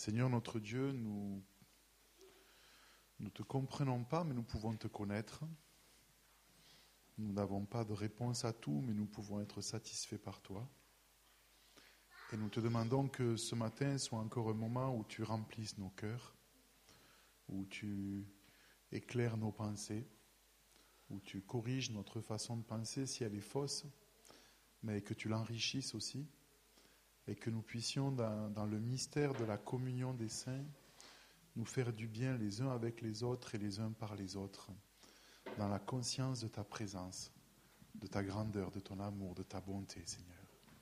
Seigneur notre Dieu, nous ne te comprenons pas, mais nous pouvons te connaître. Nous n'avons pas de réponse à tout, mais nous pouvons être satisfaits par toi. Et nous te demandons que ce matin soit encore un moment où tu remplisses nos cœurs, où tu éclaires nos pensées, où tu corriges notre façon de penser si elle est fausse, mais que tu l'enrichisses aussi, et que nous puissions, dans le mystère de la communion des saints, nous faire du bien les uns avec les autres et les uns par les autres, dans la conscience de ta présence, de ta grandeur, de ton amour, de ta bonté, Seigneur.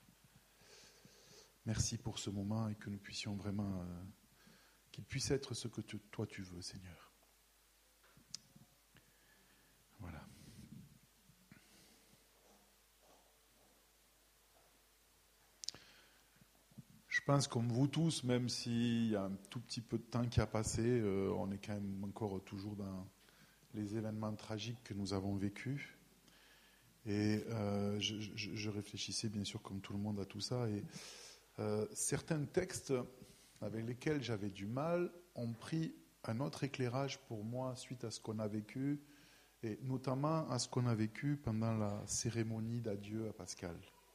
Merci pour ce moment et que nous puissions vraiment, qu'il puisse être ce que toi tu veux, Seigneur. Voilà. Je pense comme vous tous, même s'il y a un tout petit peu de temps qui a passé, on est quand même encore toujours dans les événements tragiques que nous avons vécus. Et je réfléchissais bien sûr comme tout le monde à tout ça. Et certains textes avec lesquels j'avais du mal ont pris un autre éclairage pour moi suite à ce qu'on a vécu, et notamment à ce qu'on a vécu pendant la cérémonie d'adieu à Pascal.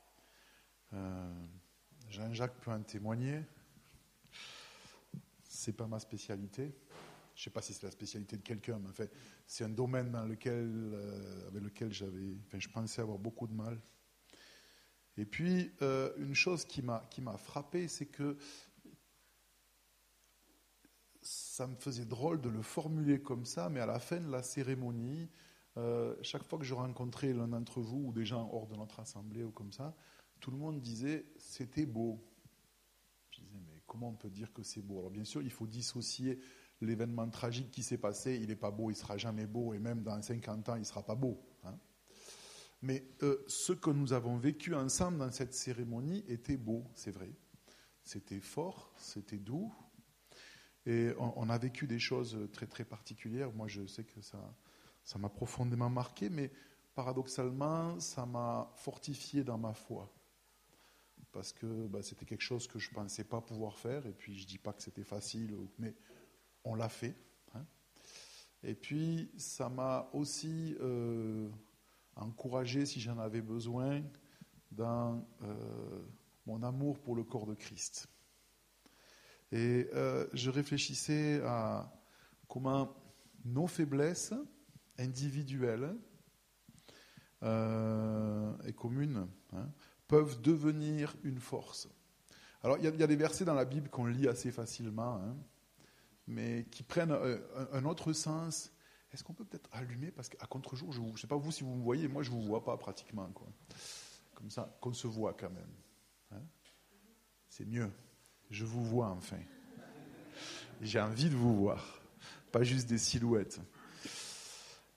Jean-Jacques peut en témoigner. C'est pas ma spécialité. Je ne sais pas si c'est la spécialité de quelqu'un, mais en fait, c'est un domaine avec lequel je pensais avoir beaucoup de mal. Et puis, une chose qui m'a frappé, c'est que ça me faisait drôle de le formuler comme ça, mais à la fin de la cérémonie, chaque fois que je rencontrais l'un d'entre vous ou des gens hors de notre assemblée ou comme ça, tout le monde disait « c'était beau ». Je disais « mais comment on peut dire que c'est beau ?» Alors bien sûr, il faut dissocier l'événement tragique qui s'est passé. Il n'est pas beau, il ne sera jamais beau, et même dans 50 ans, il ne sera pas beau. Hein. Mais ce que nous avons vécu ensemble dans cette cérémonie était beau, c'est vrai. C'était fort, c'était doux, et on a vécu des choses très très particulières. Moi, je sais que ça m'a profondément marqué, mais paradoxalement, ça m'a fortifié dans ma foi. Parce que c'était quelque chose que je ne pensais pas pouvoir faire, et puis je ne dis pas que c'était facile, mais on l'a fait. Hein. Et puis, ça m'a aussi encouragé, si j'en avais besoin, dans mon amour pour le corps de Christ. Et je réfléchissais à comment nos faiblesses individuelles et communes peuvent devenir une force. Alors, il y a des versets dans la Bible qu'on lit assez facilement, mais qui prennent un autre sens. Est-ce qu'on peut peut-être allumer ? Parce qu'à contre-jour, je ne sais pas vous si vous me voyez, moi je ne vous vois pas pratiquement, quoi. Comme ça, qu'on se voit quand même. Hein ? C'est mieux. Je vous vois enfin. J'ai envie de vous voir, pas juste des silhouettes. Hein ?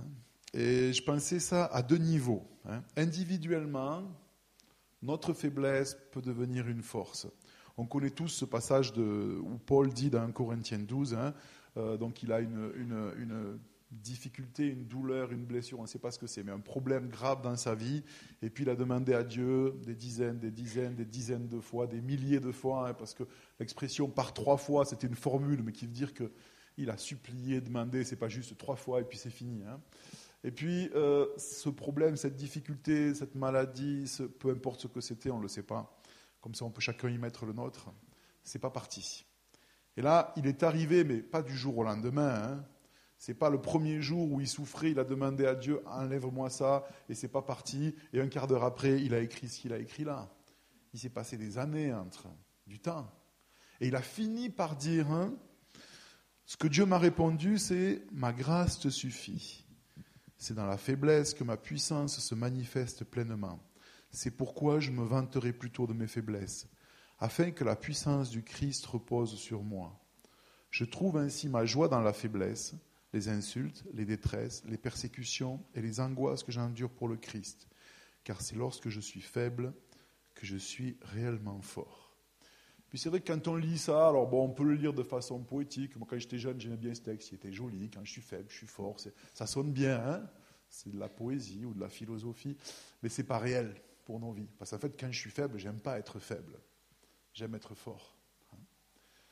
Et je pensais ça à deux niveaux. Hein. Individuellement, notre faiblesse peut devenir une force. On connaît tous ce passage où Paul dit dans 1 Corinthiens 12, donc il a une difficulté, une douleur, une blessure, on ne sait pas ce que c'est, mais un problème grave dans sa vie, et puis il a demandé à Dieu des dizaines de fois, des milliers de fois, parce que l'expression par 3 fois, c'était une formule, mais qui veut dire qu'il a supplié, demandé, c'est pas juste 3 fois et puis c'est fini. Hein. Et puis ce problème, cette difficulté, cette maladie, peu importe ce que c'était, on ne le sait pas. Comme ça, on peut chacun y mettre le nôtre. C'est pas parti. Et là, il est arrivé, mais pas du jour au lendemain. Hein. C'est pas le premier jour où il souffrait, il a demandé à Dieu, enlève-moi ça, et c'est pas parti. Et un quart d'heure après, il a écrit ce qu'il a écrit là. Il s'est passé des années du temps. Et il a fini par dire, ce que Dieu m'a répondu, c'est ma grâce te suffit. C'est dans la faiblesse que ma puissance se manifeste pleinement. C'est pourquoi je me vanterai plutôt de mes faiblesses, afin que la puissance du Christ repose sur moi. Je trouve ainsi ma joie dans la faiblesse, les insultes, les détresses, les persécutions et les angoisses que j'endure pour le Christ, car c'est lorsque je suis faible que je suis réellement fort. Puis c'est vrai que quand on lit ça, alors bon, on peut le lire de façon poétique. Moi, quand j'étais jeune, j'aimais bien ce texte, il était joli. Quand je suis faible, je suis fort. Ça sonne bien, hein ? C'est de la poésie ou de la philosophie, mais c'est pas réel pour nos vies. Parce qu'en fait, quand je suis faible, j'aime pas être faible. J'aime être fort.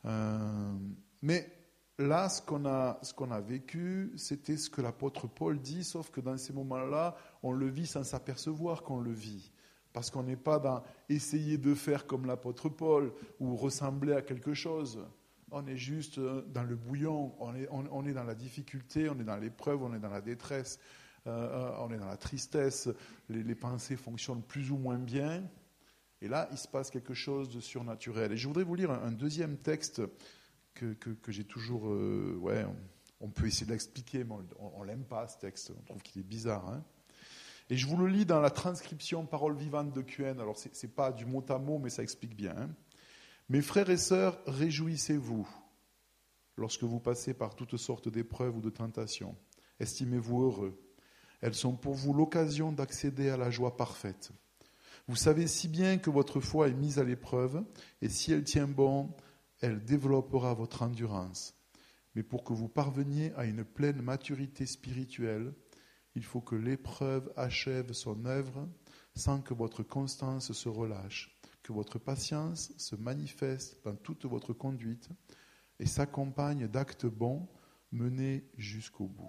Mais là, ce qu'on a vécu, c'était ce que l'apôtre Paul dit, sauf que dans ces moments-là, on le vit sans s'apercevoir qu'on le vit. Parce qu'on n'est pas dans essayer de faire comme l'apôtre Paul ou ressembler à quelque chose. On est juste dans le bouillon, on est dans la difficulté, on est dans l'épreuve, on est dans la détresse, on est dans la tristesse, les pensées fonctionnent plus ou moins bien. Et là, il se passe quelque chose de surnaturel. Et je voudrais vous lire un deuxième texte que j'ai toujours... on peut essayer de l'expliquer, mais on ne l'aime pas, ce texte. On trouve qu'il est bizarre. Hein. Et je vous le lis dans la transcription Parole vivante de QN. Alors, ce n'est pas du mot à mot, mais ça explique bien. Hein. Mes frères et sœurs, réjouissez-vous lorsque vous passez par toutes sortes d'épreuves ou de tentations. Estimez-vous heureux. Elles sont pour vous l'occasion d'accéder à la joie parfaite. Vous savez si bien que votre foi est mise à l'épreuve, et si elle tient bon, elle développera votre endurance. Mais pour que vous parveniez à une pleine maturité spirituelle, il faut que l'épreuve achève son œuvre sans que votre constance se relâche, que votre patience se manifeste dans toute votre conduite et s'accompagne d'actes bons menés jusqu'au bout.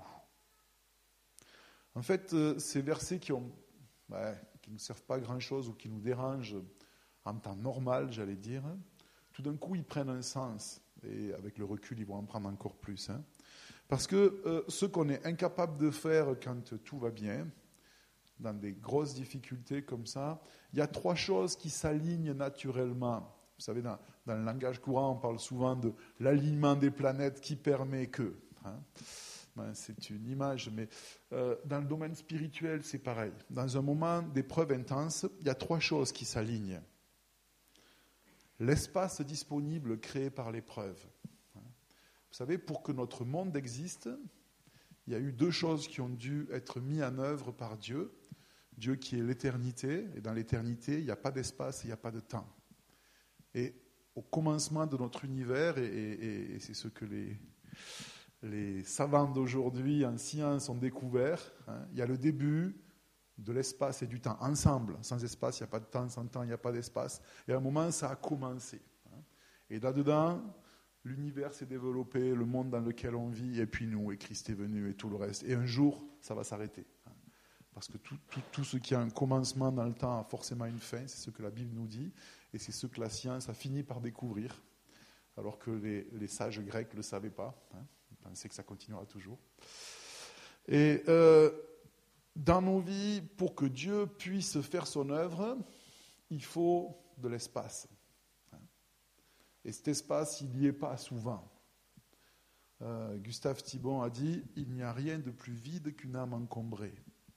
En fait, ces versets qui ne servent pas à grand-chose ou qui nous dérangent en temps normal, j'allais dire, tout d'un coup, ils prennent un sens. Et avec le recul, ils vont en prendre encore plus. Hein. Parce que ce qu'on est incapable de faire quand tout va bien, dans des grosses difficultés comme ça, il y a 3 choses qui s'alignent naturellement. Vous savez, dans le langage courant, on parle souvent de l'alignement des planètes qui permet que. Hein. C'est une image, mais dans le domaine spirituel, c'est pareil. Dans un moment d'épreuve intense, il y a 3 choses qui s'alignent. L'espace disponible créé par l'épreuve. Vous savez, pour que notre monde existe, il y a eu 2 choses qui ont dû être mises en œuvre par Dieu. Dieu qui est l'éternité, et dans l'éternité, il n'y a pas d'espace, il n'y a pas de temps. Et au commencement de notre univers, et c'est ce que les savants d'aujourd'hui en science ont découvert, hein, il y a le début de l'espace et du temps, ensemble. Sans espace, il n'y a pas de temps, sans temps, il n'y a pas d'espace. Et à un moment, ça a commencé. Hein. Et là-dedans, l'univers s'est développé, le monde dans lequel on vit, et puis nous, et Christ est venu, et tout le reste. Et un jour, ça va s'arrêter. Hein. Parce que tout ce qui a un commencement dans le temps a forcément une fin, c'est ce que la Bible nous dit, et c'est ce que la science a fini par découvrir, alors que les sages grecs ne le savaient pas. Hein. Ils pensaient que ça continuera toujours. Et dans nos vies, pour que Dieu puisse faire son œuvre, il faut de l'espace. Et cet espace, il n'y est pas souvent. Gustave Thibon a dit « Il n'y a rien de plus vide qu'une âme encombrée ».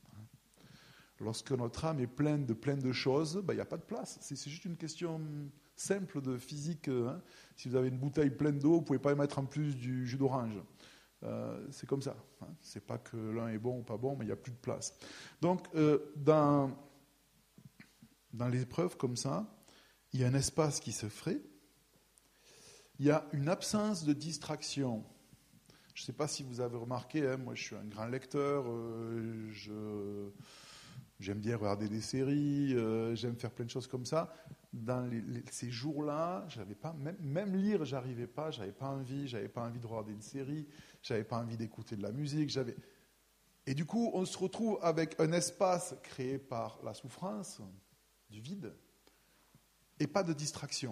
Lorsque notre âme est pleine de choses, il n'y a pas de place. C'est juste une question simple de physique. Hein. Si vous avez une bouteille pleine d'eau, vous ne pouvez pas y mettre en plus du jus d'orange. C'est comme ça. Hein. C'est pas que l'un est bon ou pas bon, mais il n'y a plus de place. Donc, dans l'épreuve comme ça, il y a un espace qui se ferait. Il y a une absence de distraction. Je ne sais pas si vous avez remarqué, hein, moi je suis un grand lecteur, j'aime bien regarder des séries, j'aime faire plein de choses comme ça. Dans ces jours-là, j'avais pas, même lire, j'avais pas envie de regarder une série, j'avais pas envie d'écouter de la musique. Et du coup, on se retrouve avec un espace créé par la souffrance, du vide, et pas de distraction.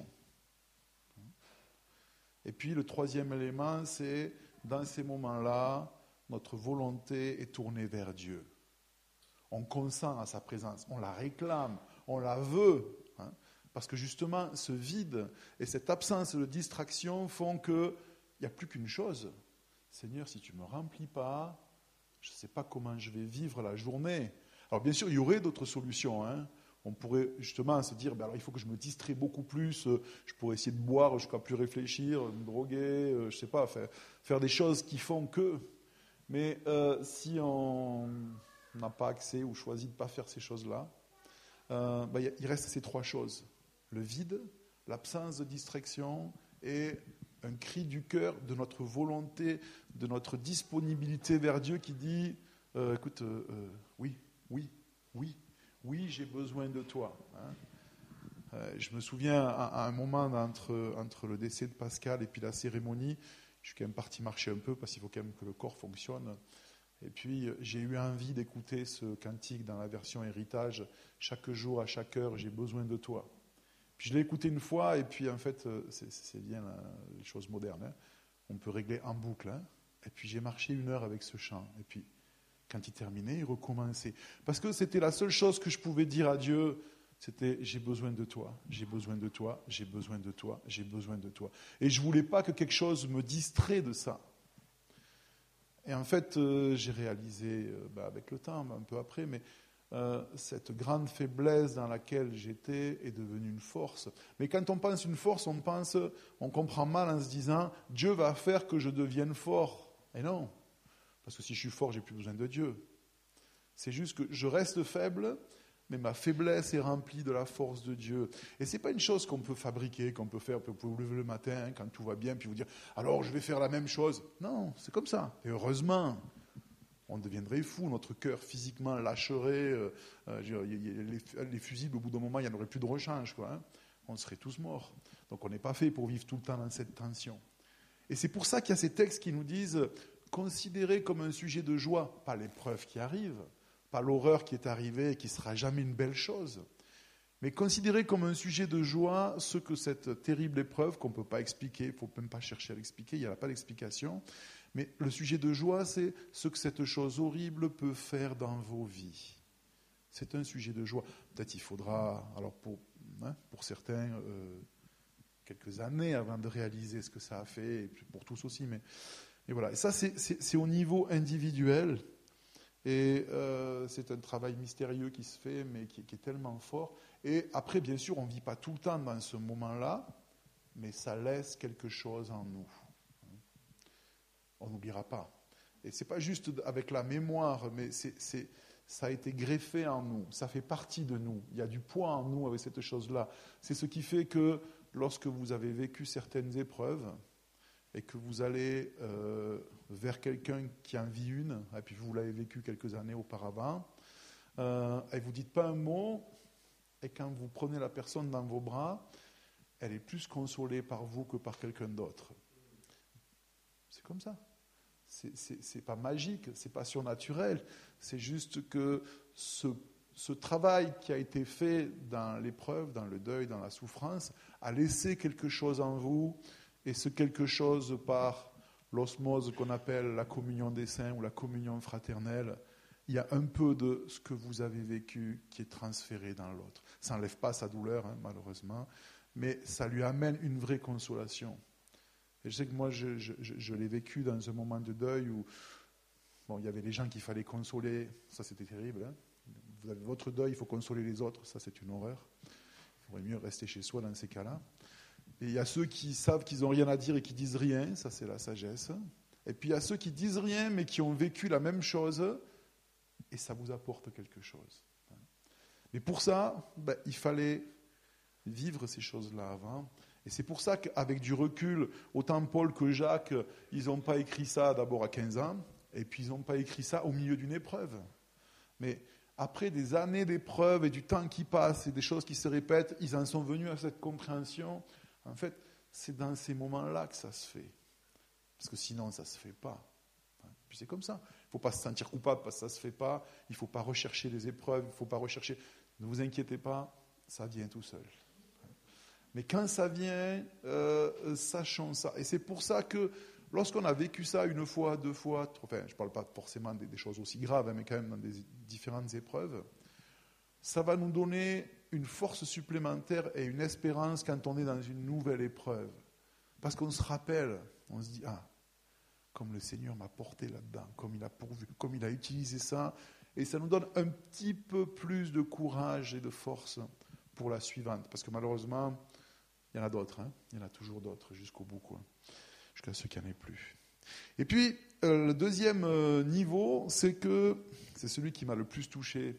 Et puis le 3e élément, c'est dans ces moments-là, notre volonté est tournée vers Dieu. On consent à sa présence, on la réclame, on la veut. Hein, parce que justement, ce vide et cette absence de distraction font qu'il n'y a plus qu'une chose. Seigneur, si tu ne me remplis pas, je ne sais pas comment je vais vivre la journée. Alors bien sûr, il y aurait d'autres solutions. Hein. On pourrait justement se dire, alors il faut que je me distrais beaucoup plus, je pourrais essayer de boire jusqu'à plus réfléchir, me droguer, je ne sais pas, faire des choses qui font que. Mais si on n'a pas accès ou choisit de ne pas faire ces choses-là, il reste ces 3 choses. Le vide, l'absence de distraction et un cri du cœur de notre volonté, de notre disponibilité vers Dieu qui dit, écoute, oui, j'ai besoin de toi. Hein. Je me souviens, à un moment entre le décès de Pascal et puis la cérémonie, je suis quand même parti marcher un peu parce qu'il faut quand même que le corps fonctionne. Et puis, j'ai eu envie d'écouter ce cantique dans la version héritage. Chaque jour, à chaque heure, j'ai besoin de toi. Puis je l'ai écouté une fois, et puis en fait, c'est bien les choses modernes. Hein. On peut régler en boucle. Hein. Et puis j'ai marché 1 heure avec ce chant. Et puis, quand il terminait, il recommençait. Parce que c'était la seule chose que je pouvais dire à Dieu, c'était « j'ai besoin de toi, j'ai besoin de toi, j'ai besoin de toi, j'ai besoin de toi ». Et je ne voulais pas que quelque chose me distrait de ça. Et en fait, j'ai réalisé, avec le temps, un peu après, mais cette grande faiblesse dans laquelle j'étais est devenue une force. Mais quand on pense une force, on comprend mal en se disant « Dieu va faire que je devienne fort ». Et non, parce que si je suis fort, j'ai plus besoin de Dieu. C'est juste que je reste faible, mais ma faiblesse est remplie de la force de Dieu. Et ce n'est pas une chose qu'on peut fabriquer, qu'on peut faire, vous pouvez vous lever le matin hein, quand tout va bien, puis vous dire « alors je vais faire la même chose ». Non, c'est comme ça. Et heureusement, on deviendrait fou, notre cœur physiquement lâcherait, les fusibles, au bout d'un moment, il n'y en aurait plus de rechange, quoi, hein. On serait tous morts. Donc on n'est pas fait pour vivre tout le temps dans cette tension. Et c'est pour ça qu'il y a ces textes qui nous disent « considérez comme un sujet de joie », pas l'épreuve qui arrive, pas l'horreur qui est arrivée et qui ne sera jamais une belle chose, mais considérez comme un sujet de joie ce que cette terrible épreuve, qu'on ne peut pas expliquer, il ne faut même pas chercher à l'expliquer, il n'y a pas d'explication, mais le sujet de joie, c'est ce que cette chose horrible peut faire dans vos vies. C'est un sujet de joie. Peut-être il faudra, alors pour certains, quelques années avant de réaliser ce que ça a fait, et pour tous aussi, mais voilà. Et ça, c'est au niveau individuel. Et c'est un travail mystérieux qui se fait, mais qui est tellement fort. Et après, bien sûr, on ne vit pas tout le temps dans ce moment-là, mais ça laisse quelque chose en nous. On n'oubliera pas. Et ce n'est pas juste avec la mémoire, mais ça a été greffé en nous. Ça fait partie de nous. Il y a du poids en nous avec cette chose-là. C'est ce qui fait que lorsque vous avez vécu certaines épreuves, et que vous allez vers quelqu'un qui en vit une, et puis vous l'avez vécu quelques années auparavant, et vous ne dites pas un mot, et quand vous prenez la personne dans vos bras, elle est plus consolée par vous que par quelqu'un d'autre. C'est comme ça. C'est pas magique, c'est pas surnaturel, c'est juste que ce travail qui a été fait dans l'épreuve, dans le deuil, dans la souffrance, a laissé quelque chose en vous. Et ce quelque chose par l'osmose qu'on appelle la communion des saints ou la communion fraternelle, il y a un peu de ce que vous avez vécu qui est transféré dans l'autre. Ça n'enlève pas sa douleur, hein, malheureusement, mais ça lui amène une vraie consolation. Et je sais que moi, je l'ai vécu dans un moment de deuil où il y avait les gens qu'il fallait consoler, ça c'était terrible. Hein. Vous avez votre deuil, il faut consoler les autres, ça c'est une horreur. Il faudrait mieux rester chez soi dans ces cas-là. Et il y a ceux qui savent qu'ils n'ont rien à dire et qui disent rien, ça c'est la sagesse. Et puis il y a ceux qui disent rien mais qui ont vécu la même chose et ça vous apporte quelque chose. Mais pour ça, il fallait vivre ces choses-là avant. Et c'est pour ça qu'avec du recul, autant Paul que Jacques, ils n'ont pas écrit ça d'abord à 15 ans et puis ils n'ont pas écrit ça au milieu d'une épreuve. Mais après des années d'épreuves et du temps qui passe et des choses qui se répètent, ils en sont venus à cette compréhension. En fait, c'est dans ces moments-là que ça se fait. Parce que sinon, ça ne se fait pas. Puis c'est comme ça. Il ne faut pas se sentir coupable parce que ça ne se fait pas. Il ne faut pas rechercher les épreuves. Il ne faut pas rechercher... Ne vous inquiétez pas, ça vient tout seul. Mais quand ça vient, sachons ça. Et c'est pour ça que lorsqu'on a vécu ça une fois, 2 fois, je ne parle pas forcément des choses aussi graves, mais quand même dans des différentes épreuves, ça va nous donner une force supplémentaire et une espérance quand on est dans une nouvelle épreuve. Parce qu'on se rappelle, on se dit, comme le Seigneur m'a porté là-dedans, comme il a pourvu, comme il a utilisé ça, et ça nous donne un petit peu plus de courage et de force pour la suivante. Parce que malheureusement, il y en a d'autres, hein. Il y en a toujours d'autres jusqu'au bout, quoi. Jusqu'à ceux qui n'en aient plus. Et puis, le deuxième niveau, c'est celui qui m'a le plus touché.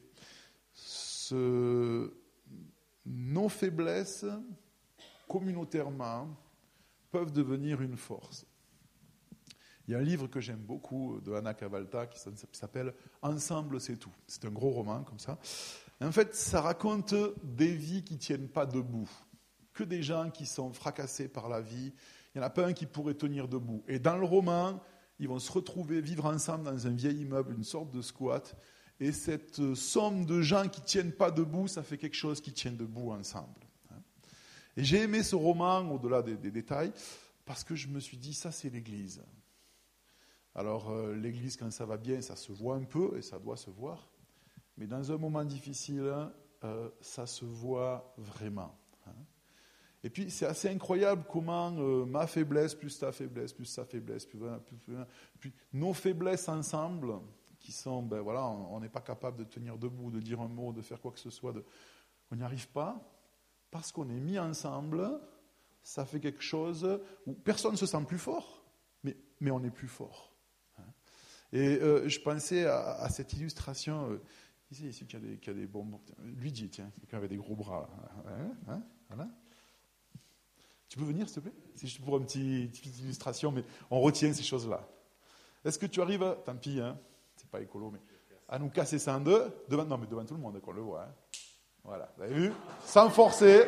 Nos faiblesses, communautairement, peuvent devenir une force. Il y a un livre que j'aime beaucoup de Anna Cavalta qui s'appelle « Ensemble, c'est tout ». C'est un gros roman comme ça. Et en fait, ça raconte des vies qui ne tiennent pas debout. Que des gens qui sont fracassés par la vie. Il n'y en a pas un qui pourrait tenir debout. Et dans le roman, ils vont se retrouver, vivre ensemble dans un vieil immeuble, une sorte de squat. Et cette somme de gens qui ne tiennent pas debout, ça fait quelque chose qui tient debout ensemble. Et j'ai aimé ce roman, au-delà des détails, parce que je me suis dit, ça c'est l'Église. Alors l'Église, quand ça va bien, ça se voit un peu, et ça doit se voir. Mais dans un moment difficile, ça se voit vraiment. Et puis c'est assez incroyable comment ma faiblesse, plus ta faiblesse, plus sa faiblesse, puis nos faiblesses ensemble, qui sont, ben voilà, on n'est pas capable de tenir debout, de dire un mot, de faire quoi que ce soit, on n'y arrive pas, parce qu'on est mis ensemble, ça fait quelque chose où personne ne se sent plus fort, mais on est plus fort. Et je pensais à cette illustration, ici qui a des bonbons, lui dit, tiens, quelqu'un avait des gros bras, voilà. Tu peux venir, s'il te plaît? C'est juste pour une petite illustration, mais on retient ces choses-là. Est-ce que tu arrives à... Tant pis, c'est pas écolo, mais... À nous casser ça en deux, devant tout le monde, qu'on le voit. Voilà, vous avez vu? Sans forcer.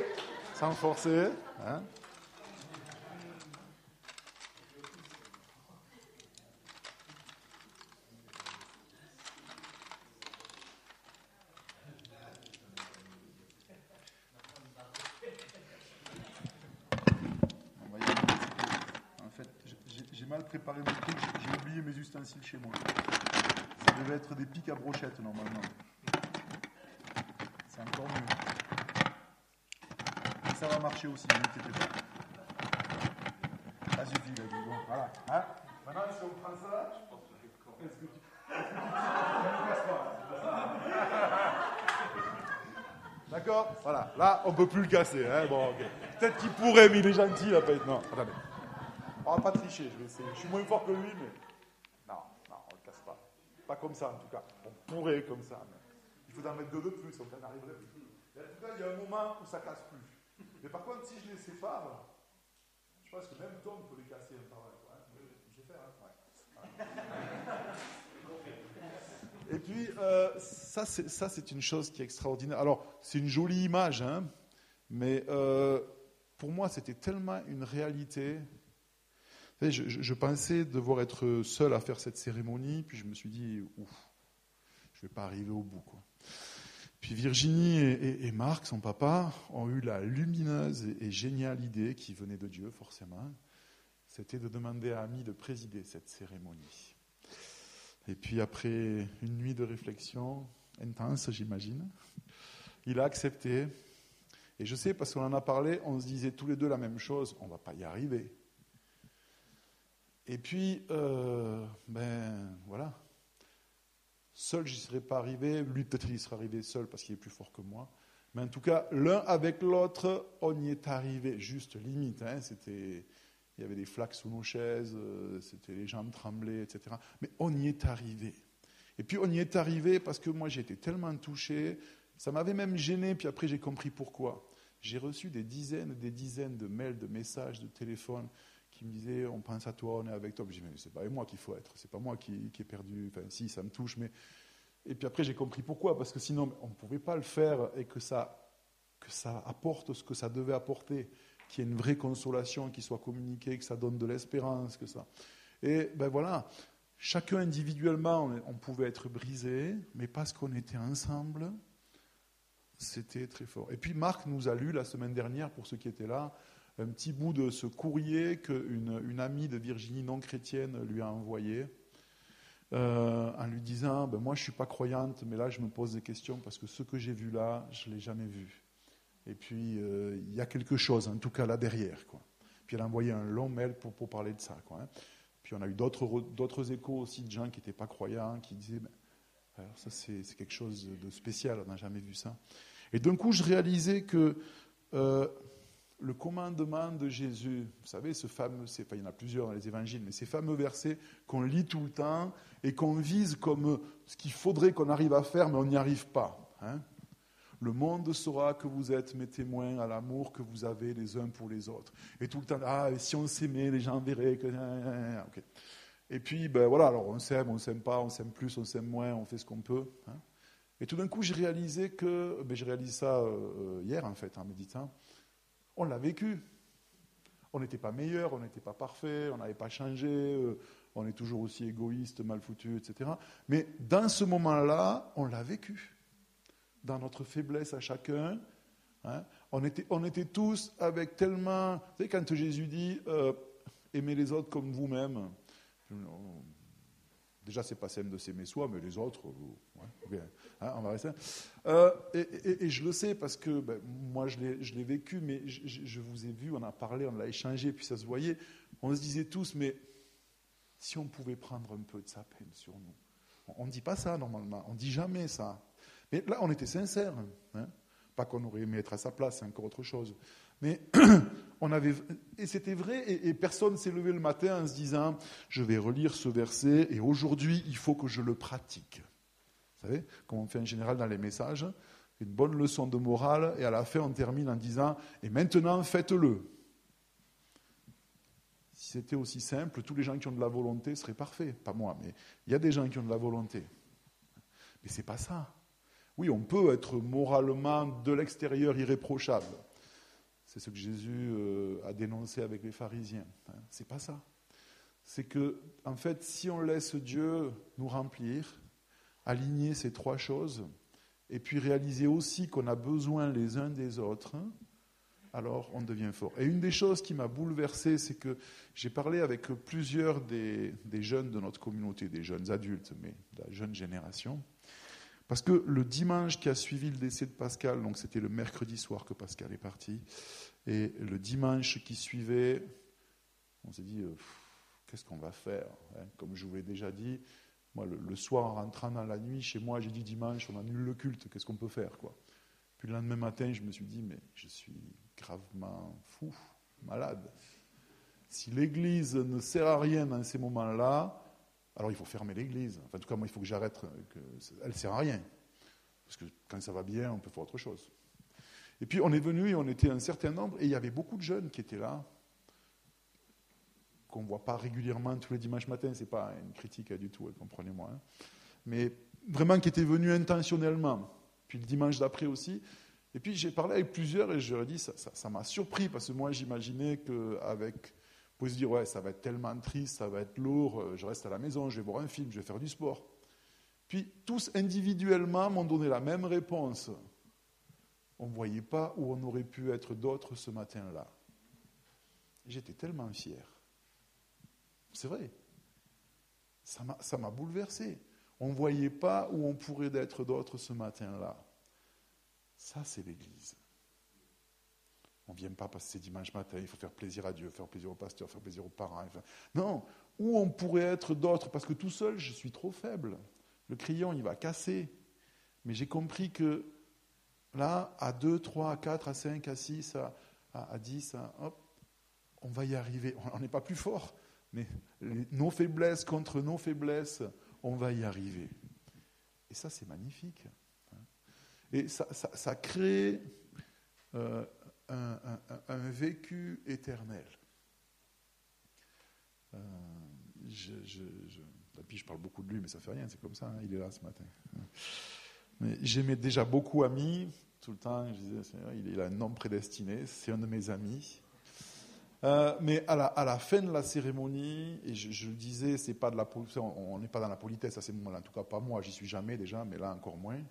En fait, j'ai mal préparé mon truc, j'ai oublié mes ustensiles chez moi. Ça devait être des pics à brochettes, normalement. C'est encore mieux. Et ça va marcher aussi, ne vous inquiétez pas. Ça suffit, là, bon, voilà. Maintenant, si on prend ça, est-ce que tu ne casses pas? D'accord? Voilà. Là, on ne peut plus le casser. Bon, okay. Peut-être qu'il pourrait, mais il est gentil, là, peut-être. Non, attendez. On va pas tricher, je vais essayer. Je suis moins fort que lui, mais... Non, on ne le casse pas. Pas comme ça, en tout cas. On pourrait comme ça, mais... Il faut en mettre deux de plus, on n'en arriverait plus. Et en tout cas, il y a un moment où ça casse plus. Mais par contre, si je les sépare, je pense que même Tom peut les casser un par un. Je vais faire, ouais. Et puis, ça, c'est une chose qui est extraordinaire. Alors, c'est une jolie image, mais pour moi, c'était tellement une réalité. Vous savez, je pensais devoir être seul à faire cette cérémonie, puis je me suis dit, ouf, je ne vais pas arriver au bout, quoi. Puis Virginie et Marc, son papa, ont eu la lumineuse et géniale idée, qui venait de Dieu forcément, c'était de demander à Ami de présider cette cérémonie. Et puis après une nuit de réflexion intense, j'imagine, il a accepté. Et je sais, parce qu'on en a parlé, on se disait tous les deux la même chose, on ne va pas y arriver. Et puis, voilà. Seul, je n'y serais pas arrivé. Lui, peut-être, il serait arrivé seul parce qu'il est plus fort que moi. Mais en tout cas, l'un avec l'autre, on y est arrivé. Juste limite. Il y avait des flaques sous nos chaises, les jambes tremblaient, etc. Mais on y est arrivé. Et puis, on y est arrivé parce que moi, j'ai été tellement touché. Ça m'avait même gêné. Puis après, j'ai compris pourquoi. J'ai reçu des dizaines de mails, de messages, de téléphones qui me disaient, on pense à toi, on est avec toi. Puis j'ai dit, mais c'est pas avec moi qu'il faut être, c'est pas moi qui ai perdu, enfin si, ça me touche, mais... Et puis après j'ai compris pourquoi, parce que sinon on ne pouvait pas le faire et que ça apporte ce que ça devait apporter, qu'il y ait une vraie consolation qui soit communiquée, que ça donne de l'espérance, que ça... Et ben voilà, chacun individuellement, on pouvait être brisé, mais parce qu'on était ensemble, c'était très fort. Et puis Marc nous a lu la semaine dernière, pour ceux qui étaient là, un petit bout de ce courrier qu'une amie de Virginie non chrétienne lui a envoyé, en lui disant, moi je ne suis pas croyante, mais là je me pose des questions parce que ce que j'ai vu là, je ne l'ai jamais vu. Et puis il y a quelque chose, en tout cas là derrière, quoi. Puis elle a envoyé un long mail pour parler de ça, quoi. Puis on a eu d'autres échos aussi de gens qui n'étaient pas croyants, qui disaient, alors ça c'est quelque chose de spécial, on n'a jamais vu ça. Et d'un coup je réalisais que le commandement de Jésus, vous savez, ce fameux, il y en a plusieurs dans les évangiles, mais ces fameux versets qu'on lit tout le temps et qu'on vise comme ce qu'il faudrait qu'on arrive à faire, mais on n'y arrive pas. Le monde saura que vous êtes mes témoins à l'amour que vous avez les uns pour les autres. Et tout le temps, si on s'aimait, les gens verraient que... Okay. Et puis, voilà, alors on s'aime pas, on s'aime plus, on s'aime moins, on fait ce qu'on peut. Et tout d'un coup, j'ai réalisé j'ai réalisé ça hier, en fait, en méditant, on l'a vécu. On n'était pas meilleur, on n'était pas parfait, on n'avait pas changé, on est toujours aussi égoïste, mal foutu, etc. Mais dans ce moment-là, on l'a vécu. Dans notre faiblesse à chacun, hein, on était tous avec tellement... Vous savez, quand Jésus dit aimez les autres comme vous-même, déjà, c'est pas simple de s'aimer soi, mais les autres, okay, hein, on va rester. Et je le sais parce que moi, je l'ai vécu, mais je vous ai vu, on a parlé, on l'a échangé, puis ça se voyait. On se disait tous, mais si on pouvait prendre un peu de sa peine sur nous. On ne dit pas ça normalement, on ne dit jamais ça. Mais là, on était sincères. Hein. Pas qu'on aurait aimé être à sa place, c'est encore autre chose. Mais et c'était vrai, et personne ne s'est levé le matin en se disant « Je vais relire ce verset, et aujourd'hui, il faut que je le pratique. » Vous savez, comme on fait en général dans les messages, une bonne leçon de morale, et à la fin, on termine en disant « Et maintenant, faites-le. » Si c'était aussi simple, tous les gens qui ont de la volonté seraient parfaits. Pas moi, mais il y a des gens qui ont de la volonté. Mais ce n'est pas ça. Oui, on peut être moralement de l'extérieur irréprochable. C'est ce que Jésus a dénoncé avec les pharisiens. C'est pas ça. C'est que, en fait, si on laisse Dieu nous remplir, aligner ces trois choses, et puis réaliser aussi qu'on a besoin les uns des autres, alors on devient fort. Et une des choses qui m'a bouleversé, c'est que j'ai parlé avec plusieurs des jeunes de notre communauté, des jeunes adultes, mais de la jeune génération. Parce que le dimanche qui a suivi le décès de Pascal, donc c'était le mercredi soir que Pascal est parti, et le dimanche qui suivait, on s'est dit, qu'est-ce qu'on va faire, hein? Comme je vous l'ai déjà dit, moi le soir en rentrant dans la nuit, chez moi j'ai dit dimanche, on annule le culte, qu'est-ce qu'on peut faire, quoi. Puis le lendemain matin, je me suis dit, mais je suis gravement fou, malade. Si l'Église ne sert à rien dans ces moments-là, alors il faut fermer l'église. Enfin, en tout cas, moi, il faut que j'arrête. Elle ne sert à rien. Parce que quand ça va bien, on peut faire autre chose. Et puis, on est venu et on était un certain nombre. Et il y avait beaucoup de jeunes qui étaient là, qu'on ne voit pas régulièrement tous les dimanches matins. Ce n'est pas une critique du tout, comprenez-moi. Hein. Mais vraiment qui étaient venus intentionnellement. Puis le dimanche d'après aussi. Et puis, j'ai parlé avec plusieurs et je leur ai dit, ça m'a surpris. Parce que moi, j'imaginais qu'avec... Vous pouvez se dire, ouais, ça va être tellement triste, ça va être lourd, je reste à la maison, je vais voir un film, je vais faire du sport. Puis, tous individuellement m'ont donné la même réponse. On ne voyait pas où on aurait pu être d'autres ce matin-là. J'étais tellement fier. C'est vrai. Ça m'a bouleversé. On ne voyait pas où on pourrait être d'autres ce matin-là. Ça, c'est l'Église. On ne vient pas parce que c'est dimanche matin, il faut faire plaisir à Dieu, faire plaisir au pasteur, faire plaisir aux parents. Enfin, non, où on pourrait être d'autres, parce que tout seul, je suis trop faible. Le crayon, il va casser. Mais j'ai compris que là, à 2, 3, à 4, à 5, à 6, à 10, hop, on va y arriver. On n'est pas plus fort, mais nos faiblesses contre nos faiblesses, on va y arriver. Et ça, c'est magnifique. Et ça crée... un vécu éternel. Puis je parle beaucoup de lui, mais ça ne fait rien, c'est comme ça, hein, il est là ce matin. Mais j'aimais déjà beaucoup Ami, tout le temps, je disais, il a un nom prédestiné, c'est un de mes amis. Mais à la fin de la cérémonie, et je le disais, c'est pas de la, on n'est pas dans la politesse à ces moments-là, en tout cas pas moi, j'y suis jamais déjà, mais là encore moins.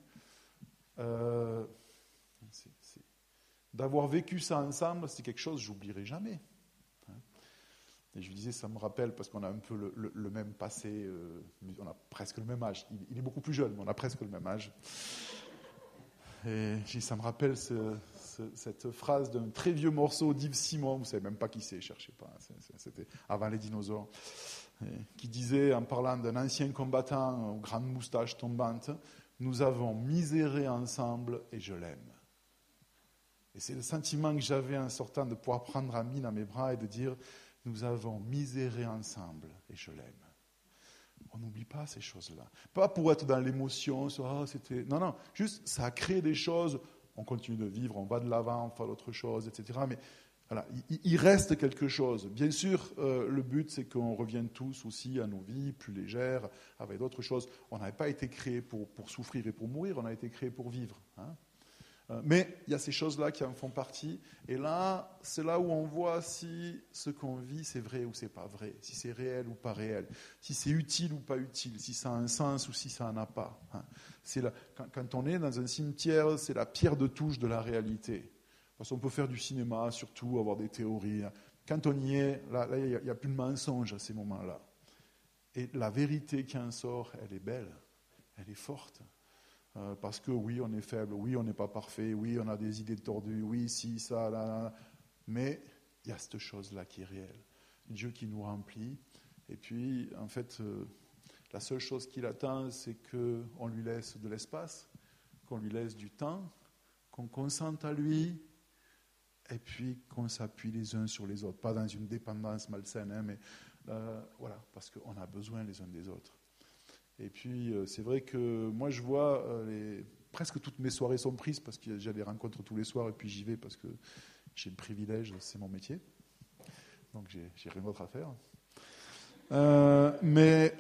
D'avoir vécu ça ensemble, c'est quelque chose que je n'oublierai jamais. Et je lui disais, ça me rappelle, parce qu'on a un peu le même passé, on a presque le même âge. Il est beaucoup plus jeune, mais on a presque le même âge. Et ça me rappelle cette phrase d'un très vieux morceau d'Yves Simon, vous ne savez même pas qui c'est, ne cherchez pas, c'était avant les dinosaures, qui disait, en parlant d'un ancien combattant aux grandes moustaches tombantes, « Nous avons miséré ensemble et je l'aime ». Et c'est le sentiment que j'avais en sortant de pouvoir prendre Ami dans mes bras et de dire « Nous avons miséré ensemble et je l'aime ». On n'oublie pas ces choses-là. Pas pour être dans l'émotion, c'était... Non, juste ça a créé des choses, on continue de vivre, on va de l'avant, on fait d'autres choses, etc. Mais Voilà, il reste quelque chose. Bien sûr, le but, c'est qu'on revienne tous aussi à nos vies plus légères, avec d'autres choses. On n'avait pas été créé pour souffrir et pour mourir, on a été créé pour vivre. Hein. Mais il y a ces choses-là qui en font partie. Et là, c'est là où on voit si ce qu'on vit, c'est vrai ou c'est pas vrai, si c'est réel ou pas réel, si c'est utile ou pas utile, si ça a un sens ou si ça n'en a pas. Hein. C'est là, quand on est dans un cimetière, c'est la pierre de touche de la réalité. Parce qu'on peut faire du cinéma, surtout, avoir des théories. Quand on y est, là il n'y a plus de mensonge à ces moments-là. Et la vérité qui en sort, elle est belle, elle est forte. Parce que oui, on est faible, oui, on n'est pas parfait, oui, on a des idées tordues, oui, si, ça, là. Mais il y a cette chose-là qui est réelle. Dieu qui nous remplit. Et puis, en fait, la seule chose qu'il attend, c'est qu'on lui laisse de l'espace, qu'on lui laisse du temps, qu'on consente à lui, et puis qu'on s'appuie les uns sur les autres. Pas dans une dépendance malsaine, hein, mais voilà, parce qu'on a besoin les uns des autres. Et puis, c'est vrai que moi, je vois, presque toutes mes soirées sont prises, parce que j'ai des rencontres tous les soirs, et puis j'y vais parce que j'ai le privilège, c'est mon métier. Donc, j'ai rien d'autre à faire. Mais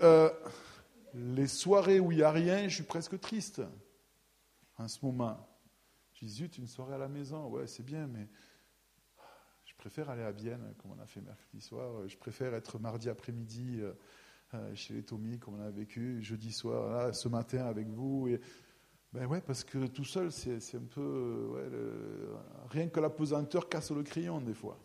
les soirées où il n'y a rien, je suis presque triste en ce moment. Je dis, zut, une soirée à la maison, ouais, c'est bien, mais je préfère aller à Bienne, comme on a fait mercredi soir. Je préfère être mardi après-midi chez les Tommy, comme on a vécu, jeudi soir, là, ce matin avec vous. Et, ben ouais, parce que tout seul, c'est un peu... rien que la pesanteur casse le crayon, des fois.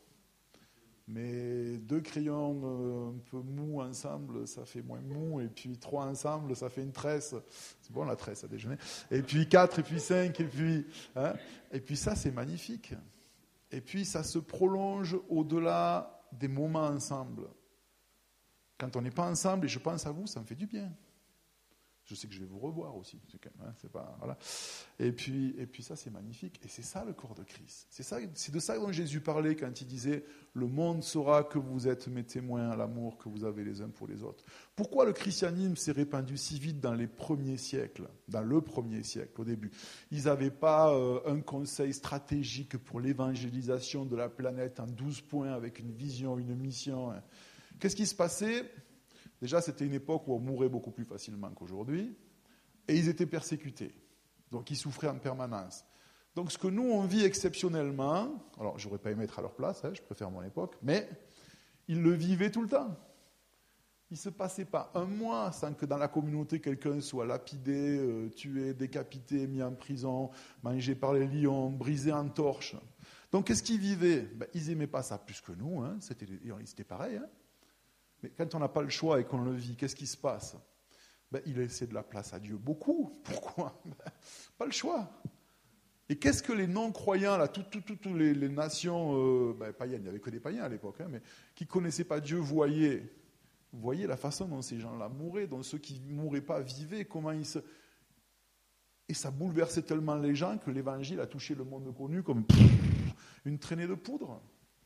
Mais 2 crayons un peu mous ensemble, ça fait moins mou. Et puis 3 ensemble, ça fait une tresse. C'est bon, la tresse à déjeuner. Et puis 4, et puis 5, et puis... Hein, et puis ça, c'est magnifique. Et puis ça se prolonge au-delà des moments ensemble. Quand on n'est pas ensemble, et je pense à vous, ça me fait du bien. Je sais que je vais vous revoir aussi. C'est pas, voilà. Et puis ça, c'est magnifique. Et c'est ça le corps de Christ. C'est de ça dont Jésus parlait quand il disait « Le monde saura que vous êtes mes témoins à l'amour que vous avez les uns pour les autres ». Pourquoi le christianisme s'est répandu si vite dans les premiers siècles, dans le premier siècle, au début? Ils n'avaient pas un conseil stratégique pour l'évangélisation de la planète en 12 points avec une vision, une mission. Hein. Qu'est-ce qui se passait? Déjà, c'était une époque où on mourait beaucoup plus facilement qu'aujourd'hui, et ils étaient persécutés. Donc, ils souffraient en permanence. Donc, ce que nous, on vit exceptionnellement, alors, je n'aurais pas aimé être à leur place, hein, je préfère mon époque, mais ils le vivaient tout le temps. Il ne se passait pas un mois sans que dans la communauté, quelqu'un soit lapidé, tué, décapité, mis en prison, mangé par les lions, brisé en torches. Donc, qu'est-ce qu'ils vivaient? Ils n'aimaient pas ça plus que nous, hein, c'était pareil, hein. Mais quand on n'a pas le choix et qu'on le vit, qu'est-ce qui se passe? Il a laissé de la place à Dieu. Beaucoup. Pourquoi? Pas le choix. Et qu'est-ce que les non-croyants, là, toutes les nations païennes, il n'y avait que des païens à l'époque, hein, mais qui ne connaissaient pas Dieu, voyaient la façon dont ces gens-là mouraient, dont ceux qui ne mouraient pas vivaient, comment ils se... Et ça bouleversait tellement les gens que l'évangile a touché le monde connu comme une traînée de poudre.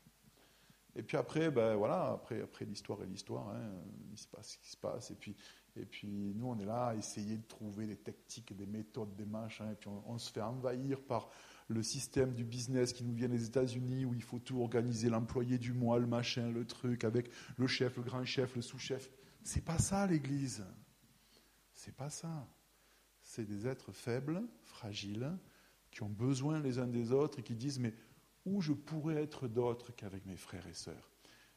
Et puis après, après l'histoire et l'histoire, hein, il se passe ce qui se passe. Et puis nous, on est là à essayer de trouver des tactiques, des méthodes, des machins. Et puis on se fait envahir par le système du business qui nous vient des États-Unis, où il faut tout organiser, l'employé du mois, le machin, le truc, avec le chef, le grand chef, le sous-chef. C'est pas ça, l'Église. C'est pas ça. C'est des êtres faibles, fragiles, qui ont besoin les uns des autres et qui disent « mais où je pourrais être d'autre qu'avec mes frères et sœurs. »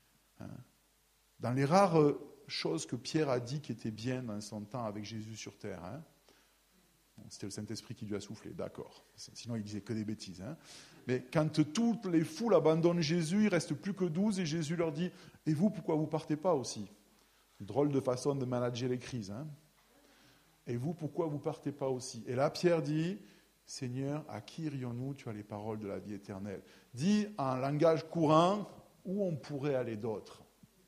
Dans les rares choses que Pierre a dit qui étaient bien dans son temps avec Jésus sur terre, hein, c'était le Saint-Esprit qui lui a soufflé, d'accord. Sinon, il disait que des bêtises. Hein. Mais quand toutes les foules abandonnent Jésus, il ne reste plus que 12 et Jésus leur dit « Et vous, pourquoi vous ne partez pas aussi ?» Drôle de façon de manager les crises. Hein. « Et vous, pourquoi vous ne partez pas aussi ?» Et là, Pierre dit « Seigneur, à qui irions-nous? Tu as les paroles de la vie éternelle. » Dit en langage courant, où on pourrait aller d'autre.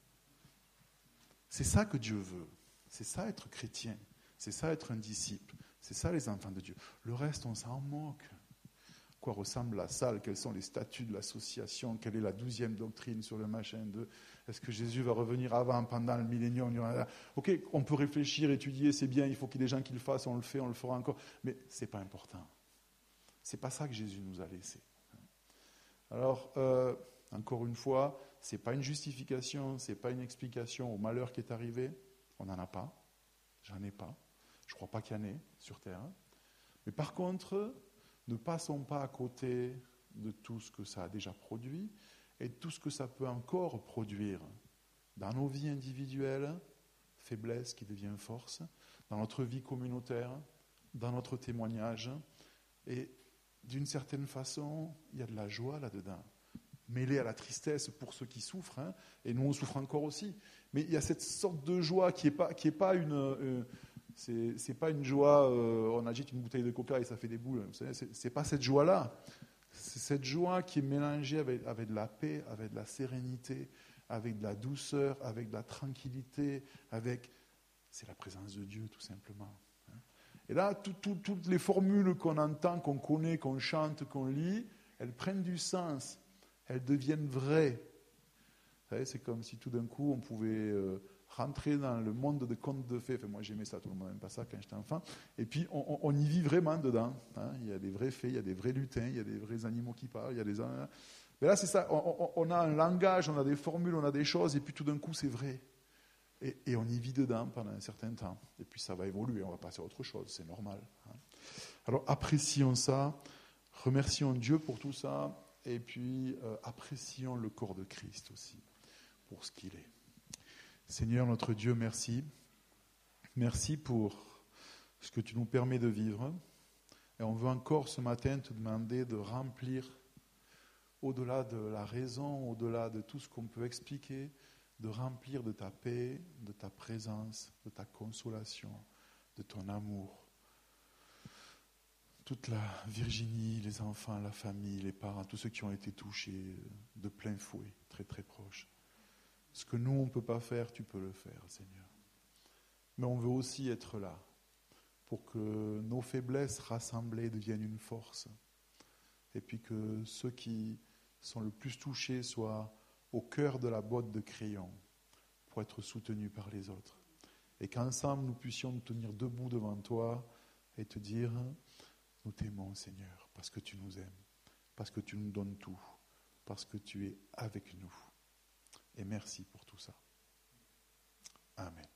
C'est ça que Dieu veut. C'est ça être chrétien. C'est ça être un disciple. C'est ça les enfants de Dieu. Le reste, on s'en moque. À quoi ressemble la salle? Quels sont les statuts de l'association? Quelle est la 12e doctrine sur le machin de... Est-ce que Jésus va revenir avant, pendant le millénium? Ok, on peut réfléchir, étudier, c'est bien, il faut qu'il y ait des gens qui le fassent, on le fait, on le fera encore. Mais ce n'est pas important. C'est pas ça que Jésus nous a laissé. Alors, Encore une fois, ce n'est pas une justification, ce n'est pas une explication au malheur qui est arrivé. On n'en a pas. J'en ai pas. Je ne crois pas qu'il y en ait sur Terre. Mais par contre, ne passons pas à côté de tout ce que ça a déjà produit et de tout ce que ça peut encore produire dans nos vies individuelles, faiblesse qui devient force, dans notre vie communautaire, dans notre témoignage. Et d'une certaine façon, il y a de la joie là-dedans, mêlée à la tristesse pour ceux qui souffrent, et nous on souffre encore aussi. Mais il y a cette sorte de joie qui est pas une... c'est pas une joie, on agite une bouteille de coca et ça fait des boules. Vous savez, c'est pas cette joie-là. C'est cette joie qui est mélangée avec de la paix, avec de la sérénité, avec de la douceur, avec de la tranquillité, c'est la présence de Dieu tout simplement. Et là, toutes les formules qu'on entend, qu'on connaît, qu'on chante, qu'on lit, elles prennent du sens, elles deviennent vraies. Vous savez, c'est comme si tout d'un coup on pouvait rentrer dans le monde des contes de fées. Enfin, moi j'aimais ça, tout le monde n'aime pas ça quand j'étais enfant. Et puis on y vit vraiment dedans. Il y a des vrais fées, il y a des vrais lutins, il y a des vrais animaux qui parlent, il y a des... Mais là c'est ça, on a un langage, on a des formules, on a des choses, et puis tout d'un coup c'est vrai. Et on y vit dedans pendant un certain temps. Et puis ça va évoluer, on va passer à autre chose, c'est normal. Alors apprécions ça, remercions Dieu pour tout ça, et puis apprécions le corps de Christ aussi, pour ce qu'il est. Seigneur notre Dieu, merci. Merci pour ce que tu nous permets de vivre. Et on veut encore ce matin te demander de remplir, au-delà de la raison, au-delà de tout ce qu'on peut expliquer, de remplir de ta paix, de ta présence, de ta consolation, de ton amour. Toute la Virginie, les enfants, la famille, les parents, tous ceux qui ont été touchés de plein fouet, très très proches. Ce que nous, on ne peut pas faire, tu peux le faire, Seigneur. Mais on veut aussi être là pour que nos faiblesses rassemblées deviennent une force. Et puis que ceux qui sont le plus touchés soient au cœur de la botte de crayon pour être soutenus par les autres. Et qu'ensemble, nous puissions nous tenir debout devant toi et te dire, nous t'aimons, Seigneur, parce que tu nous aimes, parce que tu nous donnes tout, parce que tu es avec nous. Et merci pour tout ça. Amen.